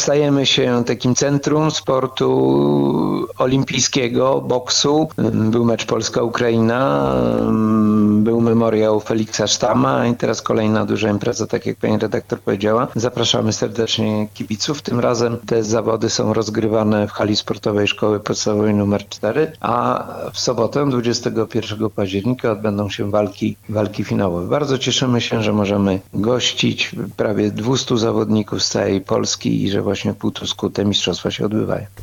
Stajemy się takim centrum sportu olimpijskiego, boksu. Był mecz Polska-Ukraina, był memoriał Feliksa Sztama i teraz kolejna duża impreza, tak jak pani redaktor powiedziała. Zapraszamy serdecznie kibiców. Tym razem te zawody są rozgrywane w hali sportowej Szkoły Podstawowej nr 4, a w sobotę 21 października odbędą się walki finałowe. Bardzo cieszymy się, że możemy gościć prawie 200 zawodników z całej Polski i że właśnie w Półtusku te mistrzostwa się odbywają.